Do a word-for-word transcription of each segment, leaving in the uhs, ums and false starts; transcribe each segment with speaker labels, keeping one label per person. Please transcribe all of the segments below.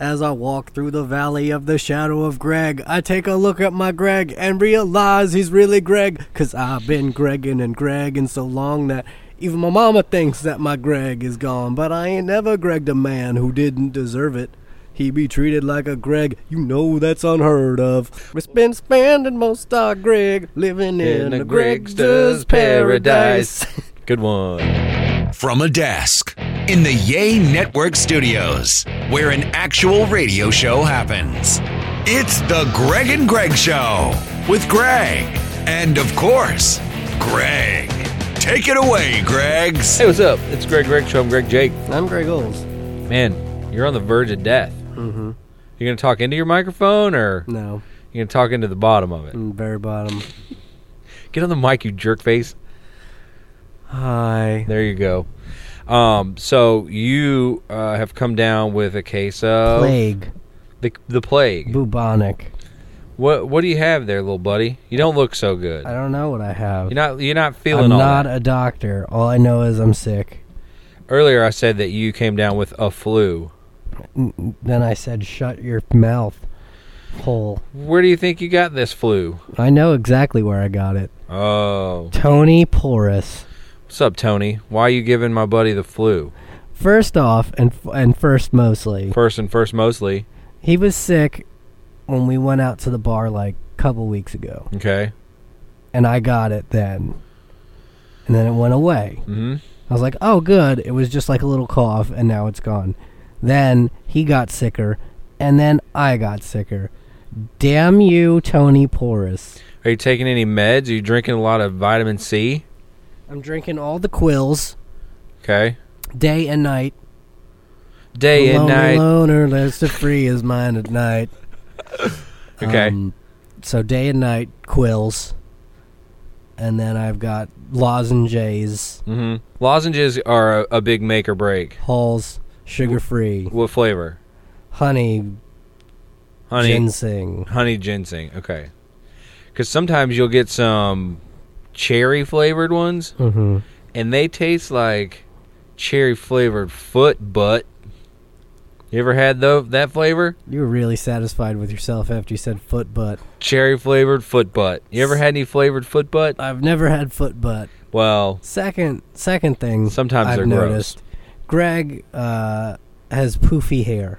Speaker 1: As I walk through the valley of the shadow of Greg, I take a look at my Greg and realize he's really Greg. Cause I've been Gregging and Gregging so long that even my mama thinks that my Greg is gone. But I ain't never Gregged a man who didn't deserve it. He be treated like a Greg, you know that's unheard of. We been spending most our Greg living in, in a Gregster's paradise.
Speaker 2: Good one.
Speaker 3: From a desk in the Yay Network studios, where an actual radio show happens. It's the Greg and Greg Show with Greg and, of course, Greg. Take it away, Gregs.
Speaker 2: Hey, what's up? It's Greg Greg Show. I'm Greg Jake.
Speaker 1: I'm Greg Olds.
Speaker 2: Man, you're on the verge of death.
Speaker 1: Mm-hmm.
Speaker 2: You gonna talk into your microphone, or
Speaker 1: no?
Speaker 2: You gonna talk into the bottom of it?
Speaker 1: Mm, very bottom.
Speaker 2: Get on the mic, you jerk face.
Speaker 1: Hi.
Speaker 2: There you go. Um, so you uh, have come down with a case of
Speaker 1: plague.
Speaker 2: The the plague.
Speaker 1: Bubonic.
Speaker 2: What what do you have there, little buddy? You don't look so good.
Speaker 1: I don't know what I have.
Speaker 2: You're not you're not feeling
Speaker 1: I'm
Speaker 2: all
Speaker 1: not
Speaker 2: that.
Speaker 1: a doctor. All I know is I'm sick.
Speaker 2: Earlier I said that you came down with a flu.
Speaker 1: Then I said, shut your mouth hole.
Speaker 2: Where do you think you got this flu?
Speaker 1: I know exactly where I got it.
Speaker 2: Oh.
Speaker 1: Tony Porus.
Speaker 2: What's up, Tony? Why are you giving my buddy the flu?
Speaker 1: First off, and and first mostly.
Speaker 2: First and first mostly.
Speaker 1: He was sick when we went out to the bar like a couple weeks ago.
Speaker 2: Okay.
Speaker 1: And I got it then. And then it went away.
Speaker 2: Mm-hmm.
Speaker 1: I was like, oh, good. It was just like a little cough, and now it's gone. Then he got sicker, and then I got sicker. Damn you, Tony Porus.
Speaker 2: Are you taking any meds? Are you drinking a lot of vitamin C?
Speaker 1: I'm drinking all the quills.
Speaker 2: Okay.
Speaker 1: Day and night.
Speaker 2: Day
Speaker 1: the
Speaker 2: and night.
Speaker 1: Loner lives to free his mind at night.
Speaker 2: Okay.
Speaker 1: Um, so day and night quills. And then I've got lozenges.
Speaker 2: Mm-hmm. Lozenges are a, a big make or break.
Speaker 1: Halls. Sugar-free.
Speaker 2: What flavor?
Speaker 1: Honey.
Speaker 2: Honey.
Speaker 1: Ginseng.
Speaker 2: Honey ginseng. Okay. Because sometimes you'll get some cherry-flavored ones,
Speaker 1: mm-hmm.
Speaker 2: and they taste like cherry-flavored foot butt. You ever had the, that flavor?
Speaker 1: You were really satisfied with yourself after you said foot butt.
Speaker 2: Cherry-flavored foot butt. You ever had any flavored foot butt?
Speaker 1: I've never had foot butt.
Speaker 2: Well.
Speaker 1: Second, second thing
Speaker 2: sometimes
Speaker 1: I've
Speaker 2: they're
Speaker 1: noticed.
Speaker 2: gross.
Speaker 1: Greg uh, has poofy hair.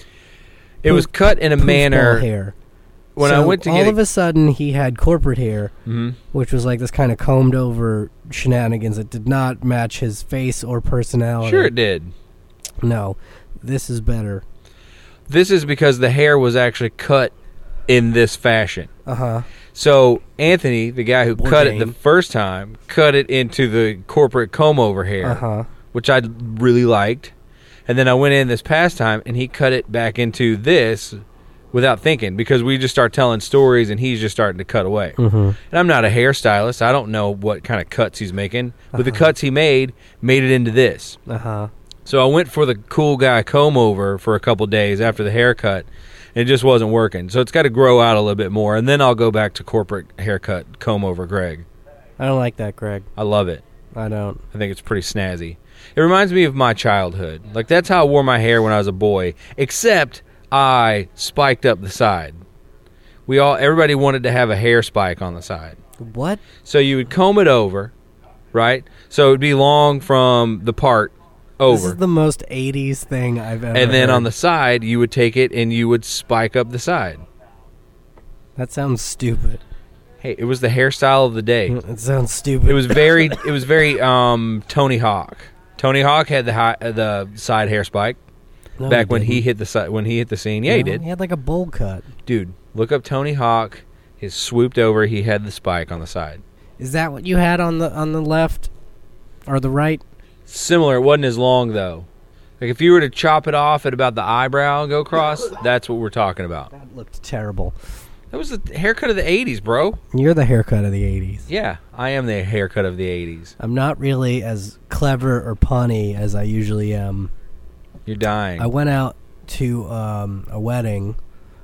Speaker 2: It
Speaker 1: Poof,
Speaker 2: was cut in a manner.
Speaker 1: Hair.
Speaker 2: When
Speaker 1: so
Speaker 2: I went to
Speaker 1: all
Speaker 2: get
Speaker 1: of a sudden he had corporate hair,
Speaker 2: mm-hmm.
Speaker 1: which was like this kind of combed over shenanigans that did not match his face or personality.
Speaker 2: Sure it did.
Speaker 1: No, this is better.
Speaker 2: This is because the hair was actually cut in this fashion.
Speaker 1: Uh-huh.
Speaker 2: So Anthony, the guy who
Speaker 1: Bourdain.
Speaker 2: cut it the first time, cut it into the corporate comb over hair,
Speaker 1: uh-huh.
Speaker 2: which I really liked. And then I went in this past time, and he cut it back into this without thinking, because we just start telling stories, and he's just starting to cut away.
Speaker 1: Mm-hmm.
Speaker 2: And I'm not a hairstylist. I don't know what kind of cuts he's making. But
Speaker 1: uh-huh.
Speaker 2: the cuts he made made it into this.
Speaker 1: Uh-huh.
Speaker 2: So I went for the cool guy comb over for a couple days after the haircut, and it just wasn't working. So it's got to grow out a little bit more, and then I'll go back to corporate haircut comb over Greg.
Speaker 1: I don't like that, Greg.
Speaker 2: I love it.
Speaker 1: I don't.
Speaker 2: I think it's pretty snazzy. It reminds me of my childhood. Like, that's how I wore my hair when I was a boy, except I spiked up the side. We all, everybody wanted to have a hair spike on the side.
Speaker 1: What?
Speaker 2: So you would comb it over, right? So it would be long from the part over.
Speaker 1: This is the most eighties thing I've ever
Speaker 2: And then
Speaker 1: heard.
Speaker 2: on the side, you would take it and you would spike up the side.
Speaker 1: That sounds stupid.
Speaker 2: Hey, it was the hairstyle of the day.
Speaker 1: It sounds stupid.
Speaker 2: It was very, it was very um, Tony Hawk. Tony Hawk had the high, uh, the side hair spike
Speaker 1: no,
Speaker 2: back
Speaker 1: he
Speaker 2: when he
Speaker 1: didn't.
Speaker 2: hit the si- when he hit the scene. Yeah,
Speaker 1: no,
Speaker 2: he did.
Speaker 1: He had like a bowl cut.
Speaker 2: Dude, look up Tony Hawk. He swooped over. He had the spike on the side.
Speaker 1: Is that what you had on the on the left or the right?
Speaker 2: Similar. It wasn't as long though. Like if you were to chop it off at about the eyebrow and go across, that's what we're talking about.
Speaker 1: That looked terrible.
Speaker 2: That was the haircut of the eighties, bro.
Speaker 1: You're the haircut of the eighties.
Speaker 2: Yeah, I am the haircut of the eighties.
Speaker 1: I'm not really as clever or punny as I usually am.
Speaker 2: You're dying.
Speaker 1: I went out to um, a wedding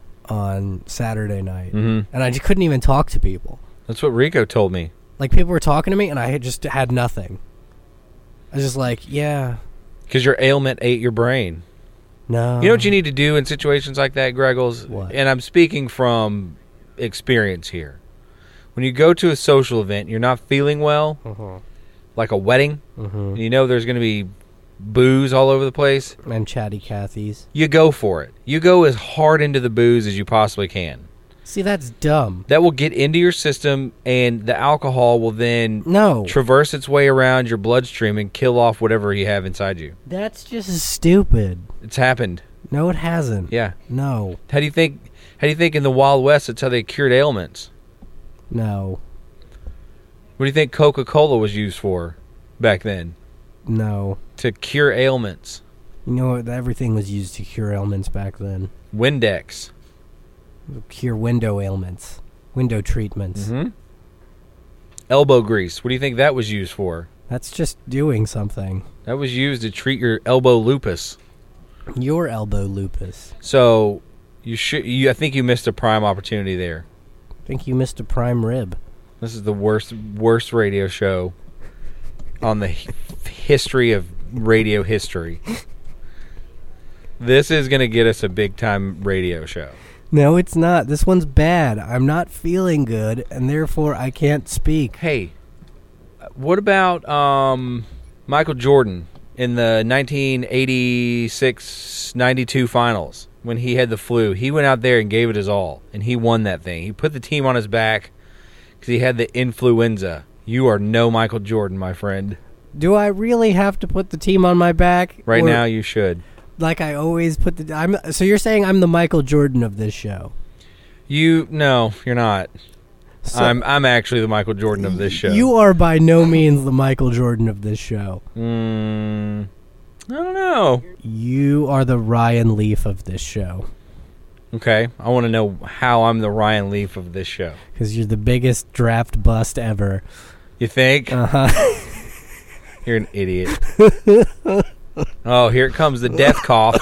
Speaker 1: on Saturday night,
Speaker 2: mm-hmm.
Speaker 1: and I just couldn't even talk to people.
Speaker 2: That's what Rico told me.
Speaker 1: Like, people were talking to me, and I had just had nothing. I was just like, yeah.
Speaker 2: Because your ailment ate your brain.
Speaker 1: No.
Speaker 2: You know what you need to do in situations like that, Greggles?
Speaker 1: What?
Speaker 2: And I'm speaking from experience here. When you go to a social event, you're not feeling well,
Speaker 1: Uh-huh.
Speaker 2: like a wedding,
Speaker 1: Mm-hmm.
Speaker 2: and you know there's going to be booze all over the place,
Speaker 1: And Chatty Cathy's.
Speaker 2: you go for it. You go as hard into the booze as you possibly can.
Speaker 1: See, that's dumb.
Speaker 2: That will get into your system, and the alcohol will then
Speaker 1: No.
Speaker 2: traverse its way around your bloodstream and kill off whatever you have inside you.
Speaker 1: That's just stupid.
Speaker 2: It's happened.
Speaker 1: No, it hasn't.
Speaker 2: Yeah.
Speaker 1: No.
Speaker 2: How do you think? How do you think in the Wild West that's how they cured ailments?
Speaker 1: No.
Speaker 2: What do you think Coca-Cola was used for back then?
Speaker 1: No.
Speaker 2: To cure ailments.
Speaker 1: You know what? Everything was used to cure ailments back then.
Speaker 2: Windex.
Speaker 1: Cure window ailments. Window treatments.
Speaker 2: Mm-hmm. Elbow grease. What do you think that was used for?
Speaker 1: That's just doing something.
Speaker 2: That was used to treat your elbow lupus.
Speaker 1: Your elbow lupus.
Speaker 2: So you should. You, I think you missed a prime opportunity there.
Speaker 1: I think you missed a prime rib.
Speaker 2: This is the worst, worst radio show on the h- history of radio history. This is going to get us a big time radio show.
Speaker 1: No, it's not. This one's bad. I'm not feeling good, and therefore I can't speak.
Speaker 2: Hey, what about um, Michael Jordan in the nineteen eighty-six ninety-two finals when he had the flu? He went out there and gave it his all, and he won that thing. He put the team on his back because he had the influenza. You are no Michael Jordan, my friend.
Speaker 1: Do I really have to put the team on my back?
Speaker 2: Right
Speaker 1: Or,
Speaker 2: now, you should.
Speaker 1: like I always put the. I'm. So you're saying I'm the Michael Jordan of this show?
Speaker 2: You no, you're not.
Speaker 1: So
Speaker 2: I'm I'm actually the Michael Jordan of this show.
Speaker 1: You are by no means the Michael Jordan of this show.
Speaker 2: Mm, I don't know.
Speaker 1: You are the Ryan Leaf of this show.
Speaker 2: Okay, I want to know how I'm the Ryan Leaf of this show.
Speaker 1: Because you're the biggest draft bust ever.
Speaker 2: You think?
Speaker 1: Uh huh.
Speaker 2: You're an idiot. Oh, here it comes, the death cough.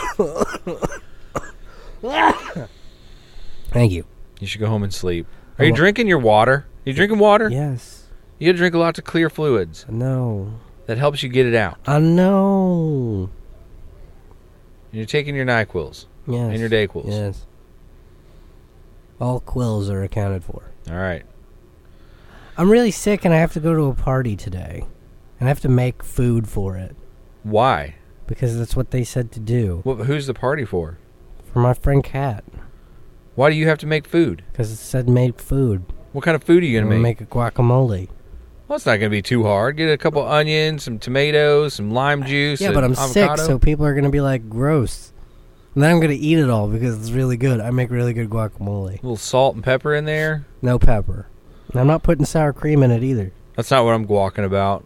Speaker 1: Thank you.
Speaker 2: You should go home and sleep. Are you drinking your water? You drinking water?
Speaker 1: Yes.
Speaker 2: You gotta drink a lot of clear fluids.
Speaker 1: No.
Speaker 2: That helps you get it out.
Speaker 1: I know.
Speaker 2: And you're taking your NyQuils
Speaker 1: Yes.
Speaker 2: and your DayQuils.
Speaker 1: Yes. All quills are accounted for.
Speaker 2: All right.
Speaker 1: I'm really sick and I have to go to a party today. And I have to make food for it.
Speaker 2: Why?
Speaker 1: Because that's what they said to do.
Speaker 2: What, who's the party for?
Speaker 1: For my friend Kat.
Speaker 2: Why do you have to make food?
Speaker 1: Because it said make food.
Speaker 2: What kind of food are you
Speaker 1: I'm
Speaker 2: going to
Speaker 1: gonna
Speaker 2: make?
Speaker 1: make a guacamole.
Speaker 2: Well, it's not going to be too hard. Get a couple onions, some tomatoes, some lime juice.
Speaker 1: Yeah,
Speaker 2: and
Speaker 1: but I'm
Speaker 2: avocado.
Speaker 1: sick, so people are going to be like, gross. And then I'm going to eat it all because it's really good. I make really good guacamole.
Speaker 2: A little salt and pepper in there.
Speaker 1: No pepper. And I'm not putting sour cream in it either.
Speaker 2: That's not what I'm guacking about.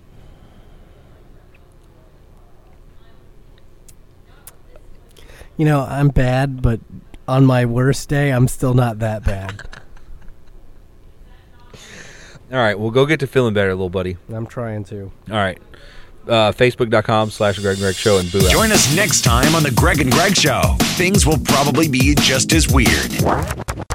Speaker 1: You know, I'm bad, but on my worst day, I'm still not that bad.
Speaker 2: All right, well, go get to feeling better, little buddy.
Speaker 1: I'm trying to.
Speaker 2: All right. Uh, Facebook.com slash Greg and Greg Show and boo out.
Speaker 3: Join us next time on The Greg and Greg Show. Things will probably be just as weird.